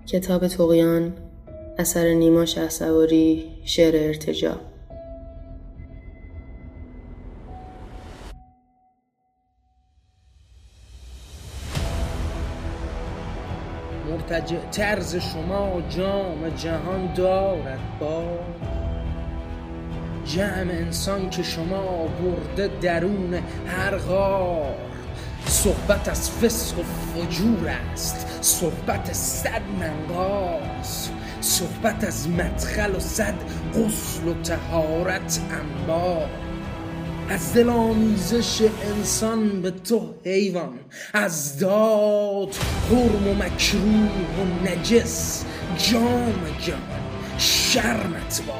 کتاب طغیان، اثر نیما شهسواری، شعر ارتجاع. مرتجع طرز شما جام جهان دارد با جمع انسان که شما برده درون هر غار. صحبت از فسق و فجور است، صحبت صد منقاص، صحبت از مدخل و صد غسل و طهارت انبار. از دل آمیزش انسان به تو حیوان، از داد حرم و مکروه و نجس جام جهان شرمت باد.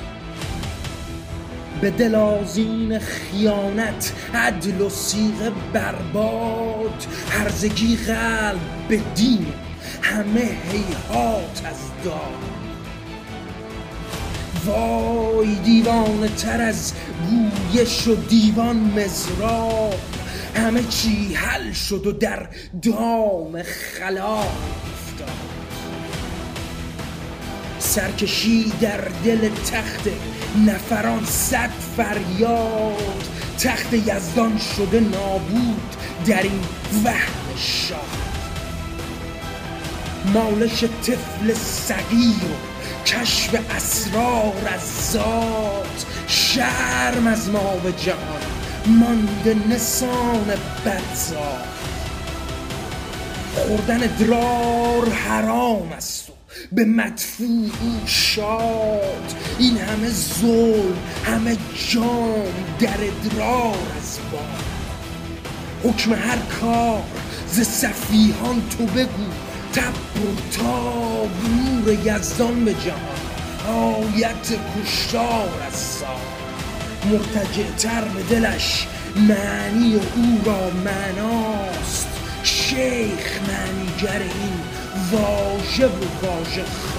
به دل آذین خیانت عدل و صیغه برباد، هرزگی قلب به دین همه هیهات از داد. وای دیوانه تر از گویش و دیوان مزراب، همه چی حل شد و در دام خلا افتاد. سرکشی در دل تخت نفران صد فریاد، تخت یزدان شده نابود در این وهم شاد. مالش طفل صغیر و کشف اسرار از ذات، شرم از ما به جهان مانده نسان بدزاد. خوردن ادرار حرام است و به مدفوع شاد، این همه ظلم همه جام در ادرار از باد. حکم هر کار ز سفیهان تو بگو، تب و تاب نور یزدان به جهان آیت کشتار از ساد. مرتجع تر به دلش معنی او را معناست، شیخ معنیگر این واژه و واژه